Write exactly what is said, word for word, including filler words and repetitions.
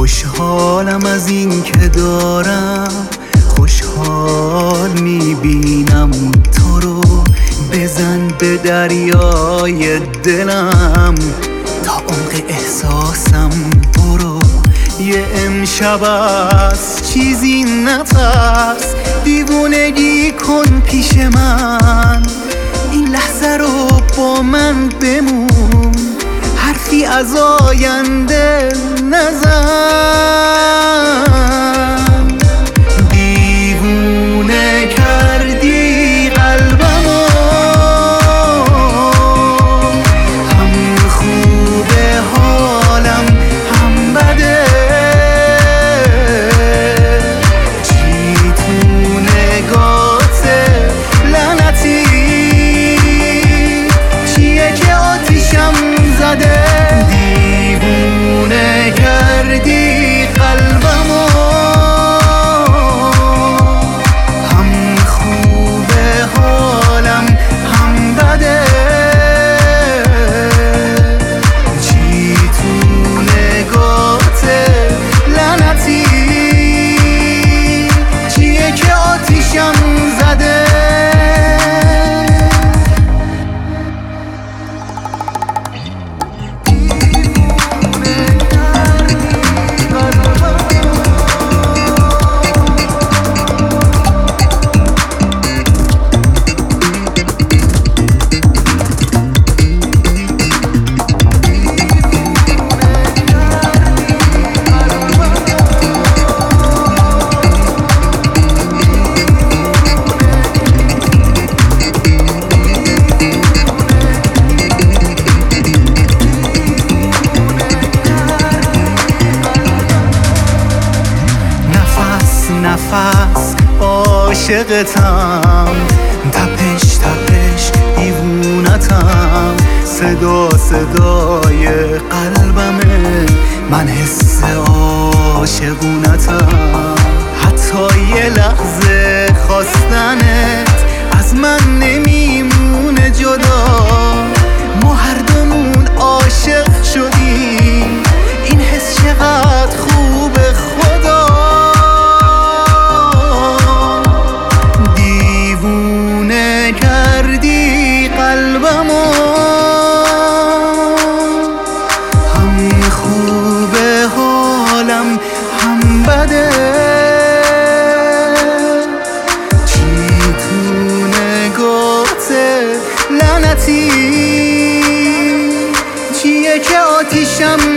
خوشحالم از این که دارم، خوشحال میبینم تو رو. بزن به دریای دلم تا عمق احساسم برو. یه امشب از چیزی نترس، دیوونگی کن پیش من. این لحظه رو با من بمون، حرفی از آینده نزن. دیوونه کردی قلبمو، هم خوبه حالم هم بده. چی تو نگاته لعنتی، چیه که آتیشم زده. دیوونه کردی قلبمو، هم خوبه حالم هم بده. چی تو نگاته لعنتی، چیه که آتیشم زده. نفس عاشقتم، تپش تپش دیوونتم. صدا صدای قلبمه، من حس عاشقونتم. حتی یه لحظه خواستنت از من نمیمونه جدا. ما هر دومون عاشق شدیم، این حس چقدر خوبه خدا. کردی قلبمو، هم خوبه حالم هم بده. چی تو نگاته لعنتی، چیه که آتیشم